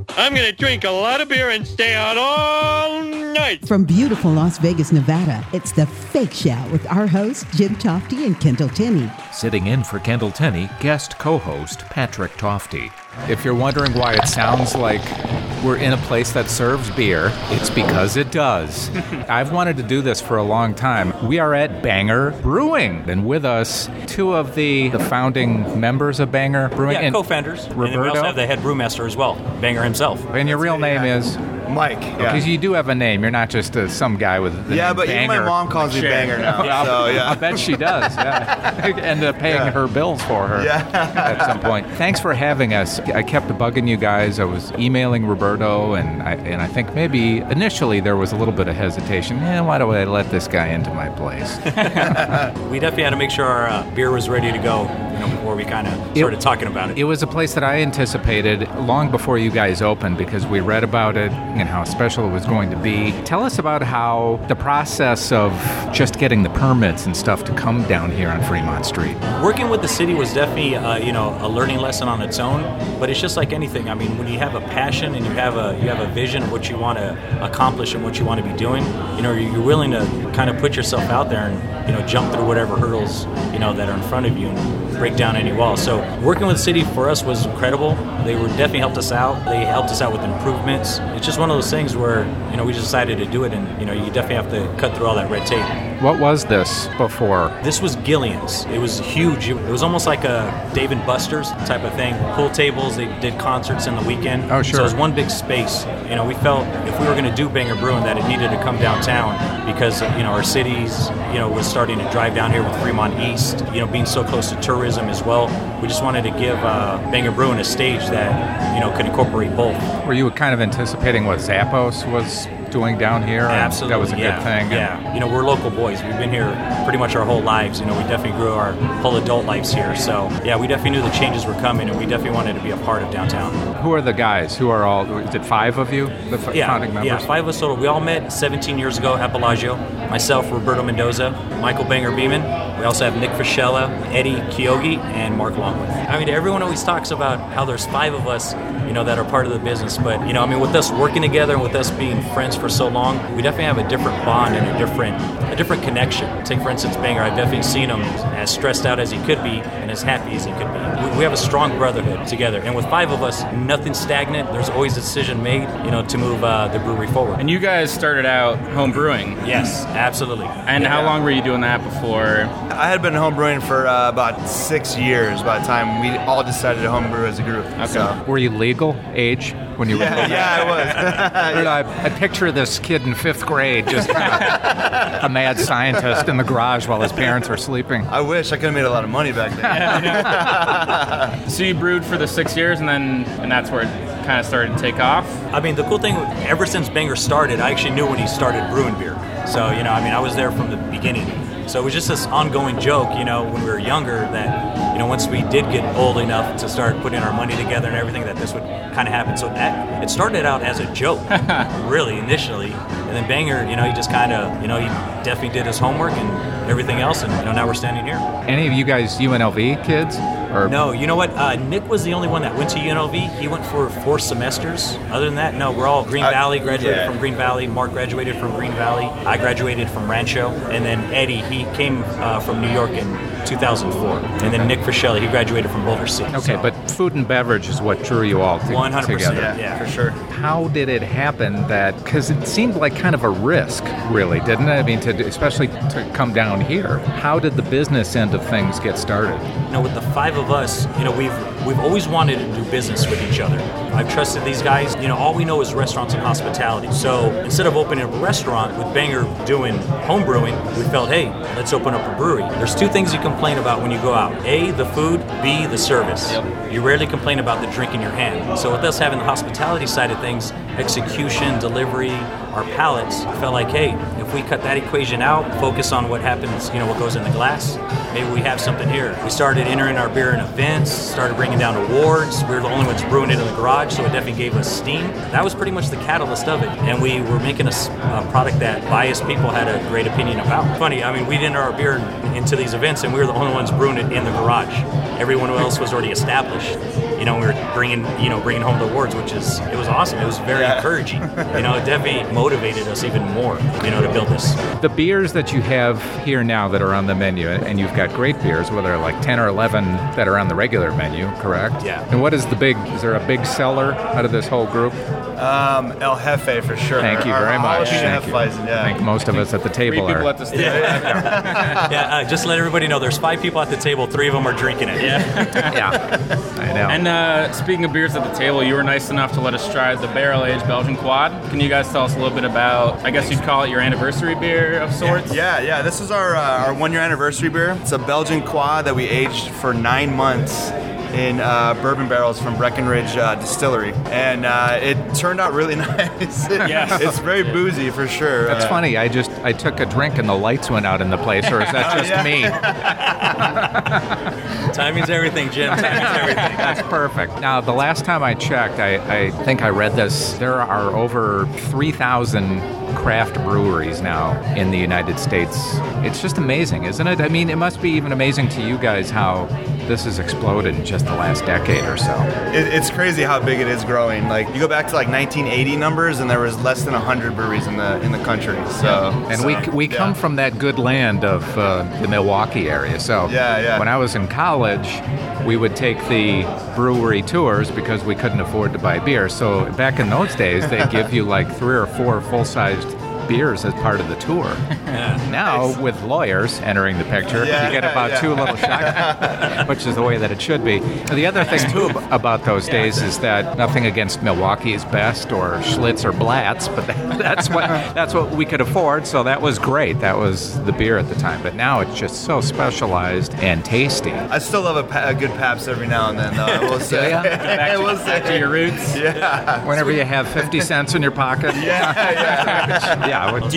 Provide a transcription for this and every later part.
I'm going to drink a lot of beer and stay out all night. From beautiful Las Vegas, Nevada, it's The Fake Shout with our hosts, Jim Tofte and Kendall Tenney. Sitting in for Kendall Tenney, guest co-host Patrick Tofte. If you're wondering why it sounds like we're in a place that serves beer, it's because it does. I've wanted to do this for a long time. We are at Banger Brewing, and with us, two of the founding members of Banger Brewing. Yeah, co-founders. Roberto. And then we also have the head brewmaster as well, Banger himself. And your real name is? Mike. Because you do have a name. You're not just some guy with the name but Banger. even my mom calls me Banger now. I bet she does. Yeah. End up paying her bills for her at some point. Thanks for having us. I kept bugging you guys. I was emailing Roberto, and I think maybe initially there was a little bit of hesitation. Why do I let this guy into my place? We definitely had to make sure our beer was ready to go before we kind of started talking about it. It was a place that I anticipated long before you guys opened because we read about it and how special it was going to be. Tell us about how the process of just getting the permits and stuff to come down here on Fremont Street. Working with the city was definitely a learning lesson on its own, but it's just like anything. I mean, when you have a passion and you have a vision of what you want to accomplish and what you want to be doing, you're willing to kind of put yourself out there and jump through whatever hurdles that are in front of you and break down any walls. So working with the city for us was incredible. They definitely helped us out. They helped us out with improvements. It's just one of those things where we just decided to do it, and you definitely have to cut through all that red tape. What was this before? This was Gillian's. It was huge. It was almost like a Dave and Buster's type of thing. Pool tables. They did concerts in the weekend. Oh, sure. So it was one big space. We felt if we were going to do Banger Brewing that it needed to come downtown because our cities was starting to drive down here with Fremont East. Being so close to tourism as well. We just wanted to give Banger Brewing a stage that could incorporate both. Were you kind of anticipating what Zappos was doing down here? Absolutely. That was a good thing. Yeah. We're local boys. We've been here pretty much our whole lives. We definitely grew our whole adult lives here. So, we definitely knew the changes were coming, and we definitely wanted to be a part of downtown. Who are the guys? Who are all, is it 5 of you, the founding members? Yeah, 5 of us total. We all met 17 years ago at Bellagio. Myself, Roberto Mendoza, Michael Banger Beeman. We also have Nick Fischella, Eddie Kyogi, and Mark Longworth. Everyone always talks about how there's 5 of us, that are part of the business. But, with us working together and with us being friends for so long, we definitely have a different bond and a different connection. Take, for instance, Banger. I've definitely seen him as stressed out as he could be and as happy as he could be. We have a strong brotherhood together. And with 5 of us, nothing's stagnant. There's always a decision made, to move the brewery forward. And you guys started out home brewing. Yes, absolutely. And how long were you doing that before? I had been home brewing for about 6 years by the time we all decided to home brew as a group. Okay. So. Were you legal age when you were? Yeah, I was. I picture this kid in 5th grade, just a mad scientist in the garage while his parents are sleeping. I wish I could have made a lot of money back then. So you brewed for the 6 years, and that's where it kind of started to take off? The cool thing, ever since Banger started, I actually knew when he started brewing beer. So, I was there from the beginning. So it was just this ongoing joke, when we were younger, that, once we did get old enough to start putting our money together and everything, that this would kind of happen. So that, it started out as a joke, really, initially. And then Banger, he just kind of, he definitely did his homework and everything else, and, now we're standing here. Any of you guys UNLV kids? Or? No, you know what? Nick was the only one that went to UNLV. He went for 4 semesters. Other than that, no, we're all Green Valley, graduated from Green Valley. Mark graduated from Green Valley. I graduated from Rancho. And then Eddie, he came from New York in 2004. And then Nick Fischella, he graduated from Boulder City. Okay, but food and beverage is what drew you all 100%, together. Yeah, for sure. How did it happen that, because it seemed like kind of a risk, really, didn't it? Especially to come down here. How did the business end of things get started? With the 5 of us, we've always wanted to do business with each other. I've trusted these guys. All we know is restaurants and hospitality. So instead of opening up a restaurant with Banger doing home brewing, we felt, hey, let's open up a brewery. There's 2 things you complain about when you go out. A, the food. B, the service. Yep. You rarely complain about the drink in your hand. So with us having the hospitality side of things, execution, delivery, our palates, felt like, hey, if if we cut that equation out, focus on what happens, what goes in the glass, maybe we have something here. We started entering our beer in events, started bringing down awards. We were the only ones brewing it in the garage, so it definitely gave us steam. That was pretty much the catalyst of it. And we were making a product that biased people had a great opinion about. Funny, we'd enter our beer into these events, and we were the only ones brewing it in the garage. Everyone else was already established. We were bringing home the awards, it was awesome. It was very encouraging. It definitely motivated us even more, to build this. The beers that you have here now that are on the menu, and you've got great beers, whether like 10 or 11 that are on the regular menu, correct? Yeah. And what is is there a big seller out of this whole group? El Jefe for sure. Thank you very much. Thank you. I think most of us at the table Three people are. at this table. Yeah, just let everybody know there's 5 people at the table, 3 of them are drinking it. Yeah, I know. And speaking of beers at the table, you were nice enough to let us try the barrel-aged Belgian Quad. Can you guys tell us a little bit about, I guess you'd call it your anniversary beer of sorts? Yeah. This is our 1-year anniversary beer. It's a Belgian Quad that we aged for 9 months in bourbon barrels from Breckenridge Distillery, and it turned out really nice. It's very boozy for sure. That's funny. I took a drink and the lights went out in the place, or is that just me? Timing's everything, Jim. Timing's everything. That's perfect. Now, the last time I checked, I think I read this, there are over 3,000 craft breweries now in the United States. It's just amazing, isn't it? It must be even amazing to you guys how this has exploded in just the last decade or so. It's crazy how big it is growing. Like, you go back to 1980 numbers, and there was less than 100 breweries in the country. So, we come from that good land of the Milwaukee area. So when I was in college, we would take the brewery tours because we couldn't afford to buy beer. So back in those days, they'd give you 3 or 4 full-sized beers as part of the tour. Now, with lawyers entering the picture, you get about 2 little shots, which is the way that it should be. The other thing, too, about those days is that nothing against Milwaukee's Best or Schlitz or Blatz, but that's what we could afford, so that was great. That was the beer at the time. But now it's just so specialized and tasty. I still love a good Pabst every now and then, though, I will say. Back to your roots. Yeah. Whenever you have 50 cents in your pocket. Yeah. Do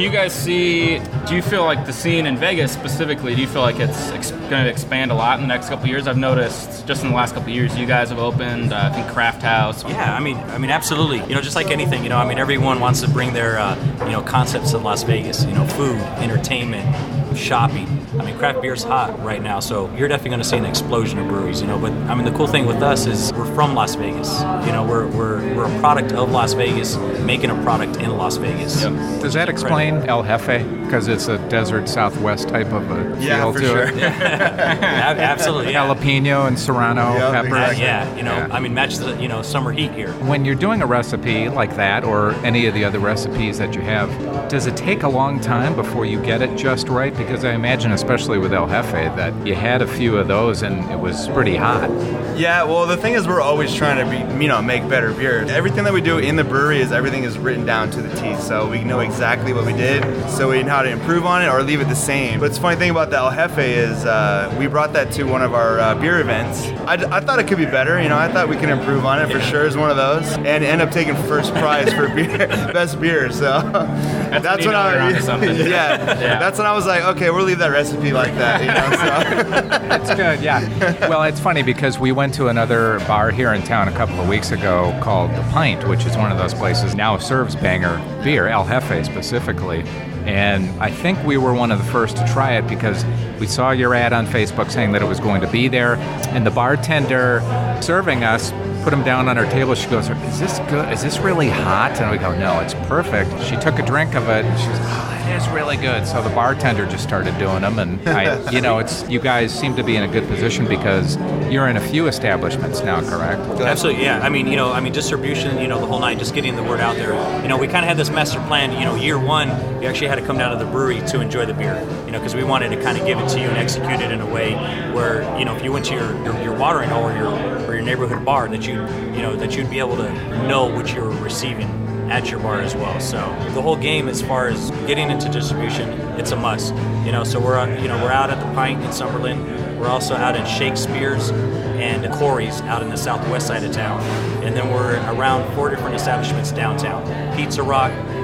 you feel like the scene in Vegas specifically, do you feel like it's going to expand a lot in the next couple of years? I've noticed just in the last couple of years you guys have opened, I think, Craft House. Yeah, absolutely. Just like anything, everyone wants to bring their, concepts to Las Vegas, food, entertainment, shopping. Craft beer's hot right now, so you're definitely going to see an explosion of breweries, But, the cool thing with us is we're from Las Vegas. We're a product of Las Vegas, making a product in Las Vegas. Yep. Does that explain El Jefe? Because it's a desert Southwest type of a feel to sure. it. Absolutely. Yeah. Jalapeno and serrano peppers. Match the summer heat here. When you're doing a recipe like that, or any of the other recipes that you have, does it take a long time before you get it just right? Because I imagine, especially with El Jefe, that you had a few of those and it was pretty hot. Yeah, well, the thing is, we're always trying to make better beer. Everything that we do in the brewery everything is written down to the T, so we know exactly what we did, so we know how to improve on it or leave it the same. But the funny thing about the El Jefe is we brought that to one of our beer events. I thought it could be better, I thought we could improve on it for sure as one of those, and end up taking first prize for best beer. So that's when that's when I was like, okay, we'll leave that recipe like that. So. That's good, yeah. Well, it's funny because we went to another bar here in town a couple of weeks ago called The Pint, which is one of those places now serves banger beer, El Jefe specifically. And I think we were one of the first to try it because we saw your ad on Facebook saying that it was going to be there. And the bartender serving us put them down on our table. She goes, "Is this good? Is this really hot?" And we go, "No, it's perfect." She took a drink of it and she goes, "Oh, it is really good." So the bartender just started doing them. And it's you guys seem to be in a good position because you're in a few establishments now, correct? Absolutely, yeah. Distribution, the whole night, just getting the word out there. We kind of had this master plan. Year one, we actually had to come down to the brewery to enjoy the beer. Because we wanted to kind of give it to you and execute it in a way where, if you went to your watering hole or your neighborhood bar, that you'd be able to know what you're receiving at your bar as well. So the whole game, as far as getting into distribution, it's a must. So we're out at the Pint in Summerlin. We're also out in Shakespeare's and Corey's out in the southwest side of town. And then we're around 4 different establishments downtown. Pizza Rock,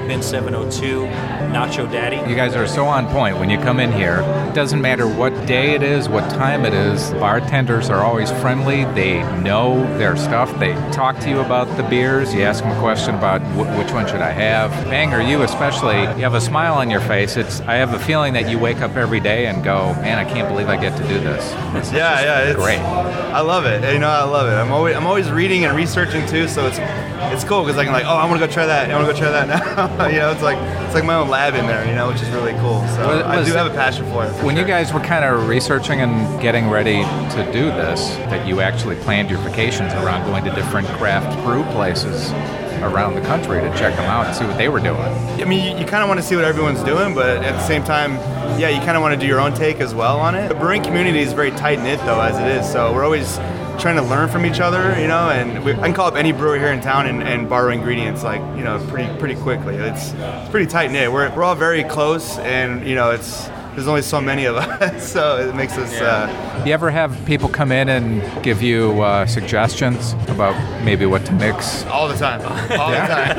Bin 702, Nacho Daddy. You guys are so on point when you come in here. It doesn't matter what day it is, what time it is. Bartenders are always friendly. They know their stuff. They talk to you about the beers. You ask them a question about which one should I have. Banger, you especially, you have a smile on your face. I have a feeling that you wake up every day and go, man, I can't believe I get to do this. It's great. I love it. I love it. I'm always reading and researching too, so it's cool because I can I want to go try that. I want to go try that now. It's like my own lab in there, which is really cool. So I do have a passion for it. When you guys were kind of researching and getting ready to do this, that you actually planned your vacations around going to different craft brew places around the country to check them out and see what they were doing. I mean, you kind of want to see what everyone's doing, but at the same time, you kind of want to do your own take as well on it. The brewing community is very tight-knit, though, as it is, so we're always trying to learn from each other, and I can call up any brewer here in town and borrow ingredients, pretty quickly. It's pretty tight-knit. We're all very close, and, there's only so many of us, so it makes us... You ever have people come in and give you suggestions about maybe what to mix? All the time. All the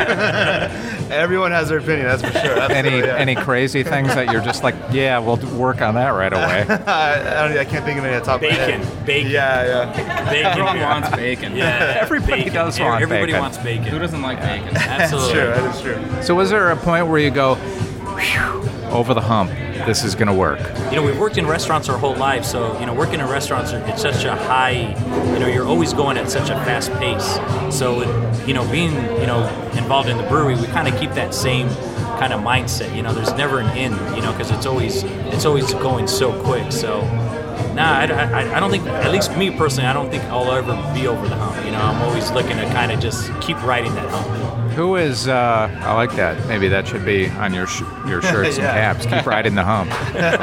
time. Everyone has their opinion, that's for sure. Any crazy things that you're just like, yeah, we'll work on that right away? I can't think of any at the top of my head. Bacon. Yeah. Bacon. Everyone wants bacon. Yeah. Everybody does want Everybody bacon. wants bacon. Who doesn't like bacon? Absolutely. That is true. So was there a point where you go, over the hump, this is going to work? We've worked in restaurants our whole life, so, working in restaurants, it's such a high, you're always going at such a fast pace. So, being, involved in the brewery, we kind of keep that same kind of mindset. There's never an end, because it's always going so quick. So, I don't think, at least me personally, I don't think I'll ever be over the hump. I'm always looking to kind of just keep riding that hump. Who is, I like that. Maybe that should be on your shirts and caps. Keep riding the hump.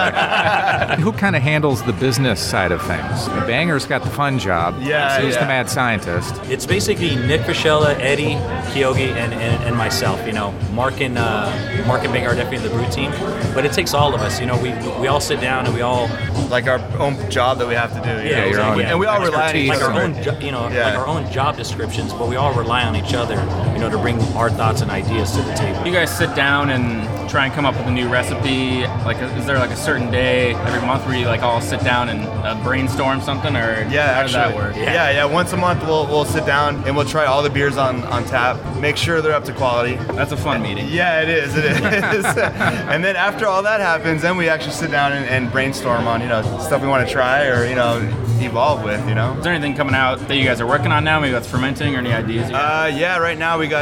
Who kind of handles the business side of things? Banger's got the fun job. Yeah, He's the mad scientist. It's basically Nick Fischella, Eddie, Kyogi, and myself. Mark and Banger are definitely the brew team. But it takes all of us. We all sit down and we all... Like our own job that we have to do. Yeah, your own. And we all rely on each like other. Like our own job descriptions, but we all rely on each other, to bring our thoughts and ideas to the table. You guys sit down and try and come up with a new recipe? Is there a certain day every month where you all sit down and brainstorm something, or how does that work? Yeah. Once a month we'll sit down and we'll try all the beers on tap, make sure they're up to quality. That's a fun meeting. Yeah, it is. And then after all that happens, then we actually sit down and brainstorm on stuff we want to try or evolve with. Is there anything coming out that you guys are working on now? Maybe that's fermenting or any ideas? Right now we got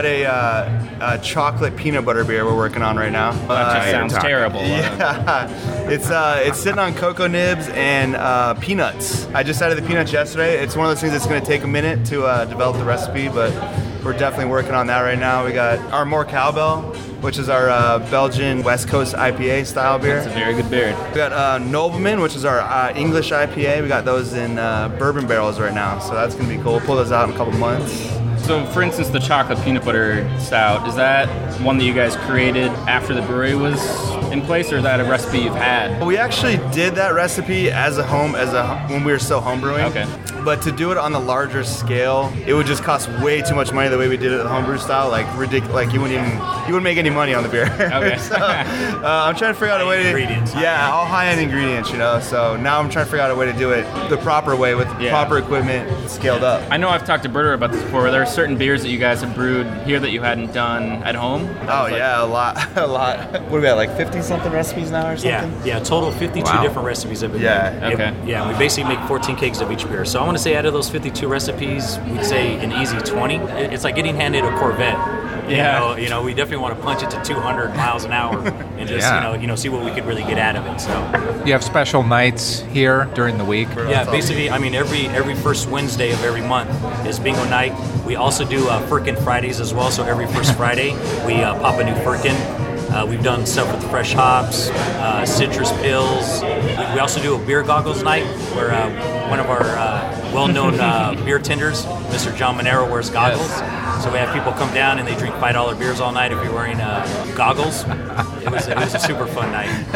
a chocolate peanut butter beer we're working on right now. That just sounds terrible. Yeah, it's sitting on cocoa nibs and peanuts. I just added the peanuts yesterday. It's one of those things that's going to take a minute to develop the recipe, but we're definitely working on that right now. We got our More Cowbell, which is our Belgian West Coast IPA style beer. It's a very good beer. We got Nobleman, which is our English IPA. We got those in bourbon barrels right now, so that's going to be cool. We'll pull those out in a couple months. So, for instance, the chocolate peanut butter stout, is that one that you guys created after the brewery was in place, or is that a recipe you've had? We actually did that recipe when we were still homebrewing. Okay. But to do it on the larger scale, it would just cost way too much money the way we did it the homebrew style. Ridiculous. Like you wouldn't make any money on the beer. Okay. So I'm trying to figure out a way to ingredients. all high-end ingredients. So now I'm trying to figure out a way to do it the proper way with proper equipment scaled up. I know I've talked to Berter about this before. There are certain beers that you guys have brewed here that you hadn't done at home. Oh yeah, a lot. What do we have, 50-something recipes now or something? Yeah, total 52 different recipes have been made. Okay. Yeah, we basically make 14 kegs of each beer. So I want to say out of those 52 recipes, we'd say an easy 20. It's like getting handed a Corvette. Yeah. We definitely want to punch it to 200 miles an hour and just, see what we could really get out of it. So You have special nights here during the week? Yeah, basically, every first Wednesday of every month is bingo night. We also do Firkin Fridays as well. So every first Friday, we pop a new Firkin. We've done stuff with fresh hops, citrus pills. We also do a beer goggles night where one of our well-known beer tenders, Mr. John Monero, wears goggles. Yes. So we have people come down and they drink $5 beers all night if you're wearing goggles. It was a super fun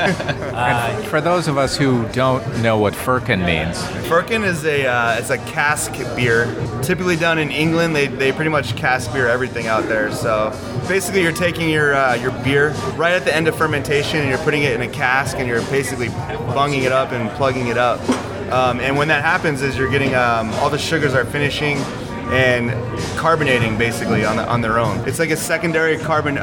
night. For those of us who don't know what Firkin means, Firkin is it's a cask beer. Typically done in England, they pretty much cask beer everything out there. So basically, you're taking your beer right at the end of fermentation and you're putting it in a cask and you're basically bunging it up and plugging it up. And when that happens, is you're getting all the sugars are finishing and carbonating basically on their own. It's like a secondary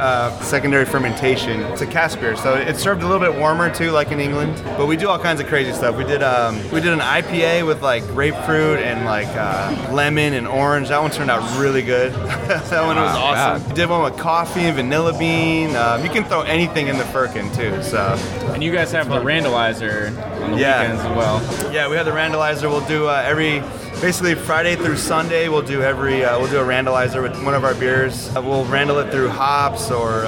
fermentation. It's a cask beer, so it's served a little bit warmer too, like in England. But we do all kinds of crazy stuff. We did an IPA with like grapefruit and like lemon and orange. That one turned out really good. That one was awesome. We did one with coffee and vanilla bean. You can throw anything in the Firkin too. So. And you guys have the Randalizer on the weekends as well. Yeah, we have the Randalizer. We'll do basically Friday through Sunday. We'll do a Randalizer with one of our beers. We'll Randall it through hops or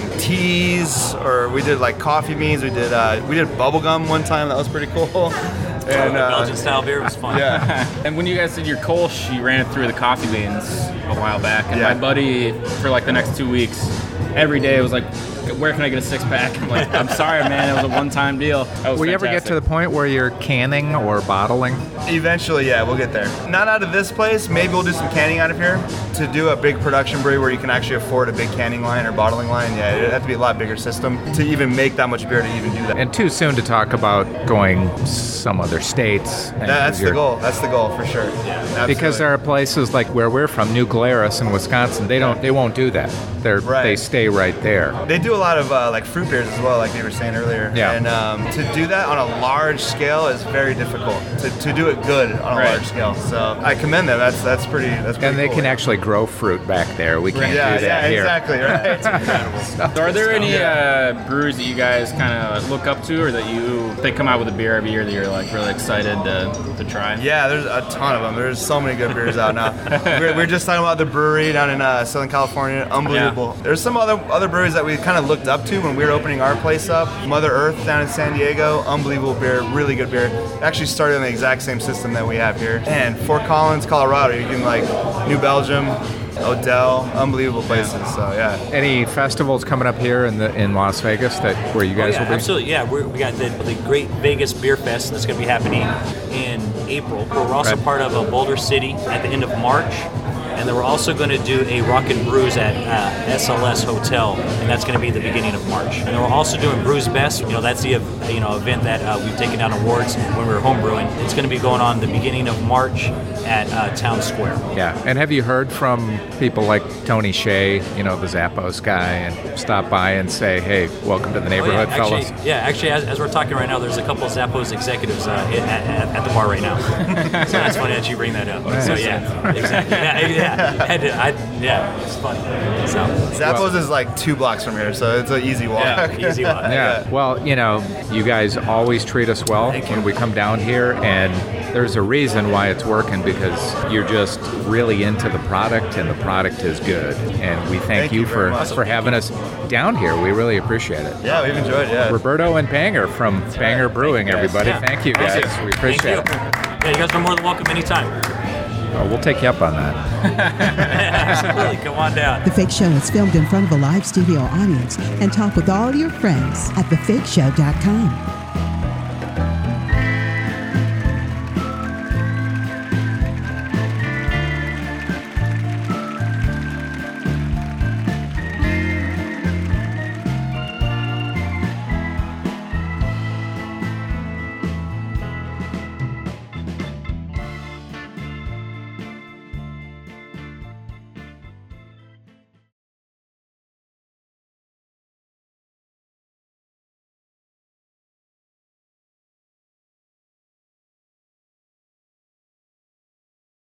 teas, or we did like coffee beans. We did bubblegum one time. That was pretty cool. And Belgian style beer was fun. Yeah. And when you guys did your Kolsch, you ran it through the coffee beans a while back. And my buddy, for like the next 2 weeks, every day was like, where can I get a 6-pack? I'm like, I'm sorry, man, it was a one-time deal. Will you ever get to the point where you're canning or bottling? Eventually, yeah, we'll get there. Not out of this place. Maybe we'll do some canning out of here. To do a big production brewery where you can actually afford a big canning line or bottling line, yeah, it'd have to be a lot bigger system to even make that much beer to even do that. And too soon to talk about going some other states. That's the goal. That's the goal for sure. Yeah, because there are places like where we're from, New Glarus in Wisconsin. They won't do that. They stay right there. They do a lot of like fruit beers as well, like they were saying earlier. Yeah. And to do that on a large scale is very difficult. To do it good on a large scale. So I commend them. That's pretty. And they can actually grow fruit back there. We can't do that here. Exactly. Right. So are there any breweries that you guys kind of look up to, or that they come out with a beer every year that you're like really excited to try? Yeah, there's a ton of them. There's so many good beers out now. we're just talking about the brewery down in Southern California. Unbelievable. Yeah. There's some other breweries that we kind of looked up to when we were opening our place up. Mother Earth down in San Diego. Unbelievable beer. Really good beer. Actually started on the exact same system that we have here. And Fort Collins, Colorado. You can like New Belgium, Odell, unbelievable places. So yeah. Any festivals coming up here in Las Vegas where you guys will be? Absolutely. Yeah, we got the Great Vegas Beer Fest that's going to be happening in April. We're also part of Boulder City at the end of March. And then we're also going to do a Rock and Brews at SLS Hotel, and that's going to be the beginning of March. And then we're also doing Brews Best. That's the event that we've taken out awards when we were home brewing. It's going to be going on the beginning of March at Town Square. Yeah, and have you heard from people like Tony Shea, the Zappos guy, and stop by and say, hey, welcome to the neighborhood, fellas? Actually, as we're talking right now, there's a couple of Zappos executives at the bar right now. So that's funny that you bring that up. Nice. So yeah, exactly. Yeah, it's funny. So Zappos is like 2 blocks from here, so it's an easy walk. Yeah, easy walk. Yeah. Well, you guys always treat us well when we come down here, and there's a reason why it's working, because you're just really into the product, and the product is good. And we thank you for having us down here. We really appreciate it. Yeah, we've enjoyed it. Yeah. Roberto and Banger from Banger Brewing, everybody. Yeah. Thank you, guys. We appreciate it. Yeah, you guys are more than welcome anytime. Oh, we'll take you up on that. Absolutely. Come on down. The Fake Show is filmed in front of a live studio audience and talk with all your friends at thefakeshow.com.